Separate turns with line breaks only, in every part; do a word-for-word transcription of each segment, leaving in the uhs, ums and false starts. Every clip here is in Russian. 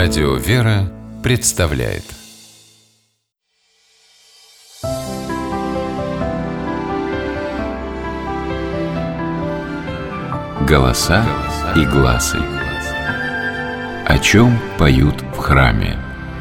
Радио «Вера» представляет «Голоса и гласы». О чем поют в храме?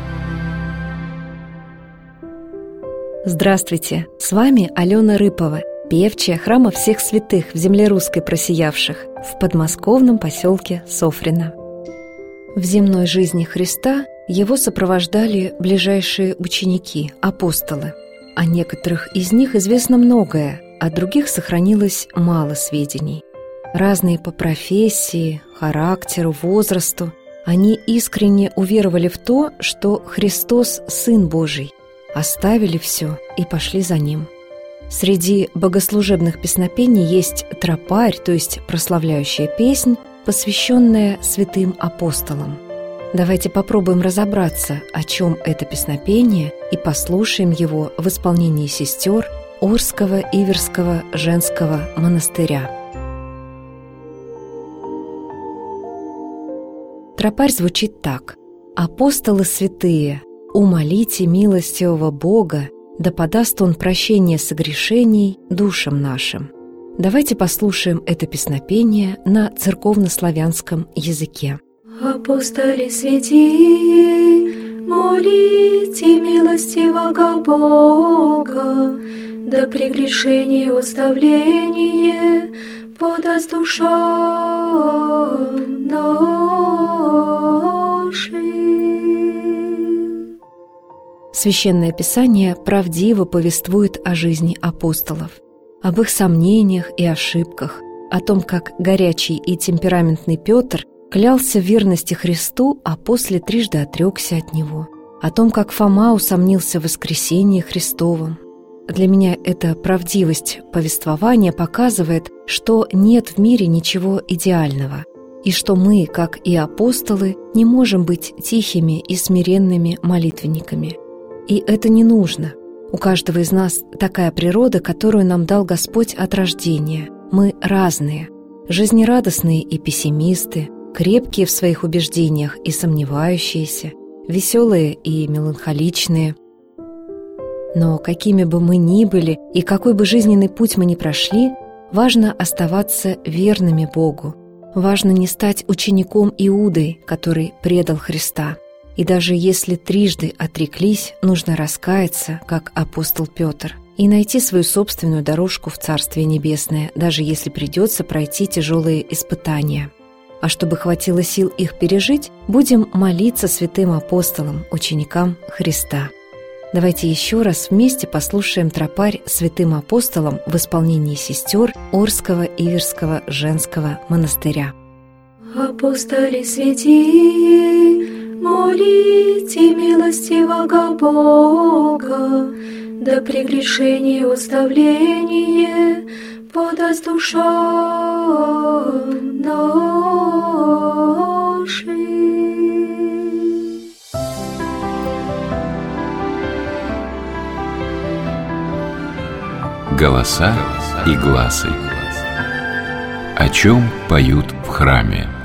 Здравствуйте! С вами Алена Рыпова, певчая храма всех святых в земле русской просиявших в подмосковном поселке Софрино. В земной жизни Христа его сопровождали ближайшие ученики, апостолы. О некоторых из них известно многое, о других сохранилось мало сведений. Разные по профессии, характеру, возрасту, они искренне уверовали в то, что Христос – Сын Божий, оставили все и пошли за Ним. Среди богослужебных песнопений есть тропарь, то есть прославляющая песнь, посвященная святым апостолам. Давайте попробуем разобраться, о чем это песнопение, и послушаем его в исполнении сестер Орского Иверского женского монастыря. Тропарь звучит так: «Апостолы святые, умолите милостивого Бога, да подаст Он прощение согрешений душам нашим». Давайте послушаем это песнопение на церковнославянском языке.
Апостоли святые, молите милостивого Бога, да прегрешение оставление подаст душам нашим.
Священное Писание правдиво повествует о жизни апостолов, об их сомнениях и ошибках, о том, как горячий и темпераментный Петр клялся в верности Христу, а после трижды отрекся от Него, о том, как Фома усомнился в воскресении Христовом. Для меня эта правдивость повествования показывает, что нет в мире ничего идеального, и что мы, как и апостолы, не можем быть тихими и смиренными молитвенниками. И это не нужно. У каждого из нас такая природа, которую нам дал Господь от рождения. Мы разные, жизнерадостные и пессимисты, крепкие в своих убеждениях и сомневающиеся, веселые и меланхоличные. Но какими бы мы ни были и какой бы жизненный путь мы ни прошли, важно оставаться верными Богу. Важно не стать учеником Иудой, который предал Христа. И даже если трижды отреклись, нужно раскаяться, как апостол Петр, и найти свою собственную дорожку в Царствие Небесное, даже если придется пройти тяжелые испытания. А чтобы хватило сил их пережить, будем молиться святым апостолам, ученикам Христа. Давайте еще раз вместе послушаем тропарь святым апостолам в исполнении сестер Орского Иверского женского монастыря.
Апостоли святые, молите милостивого Бога, да прегрешение оставление подаст душам нашим.
Голоса и гласы. О чем поют в храме?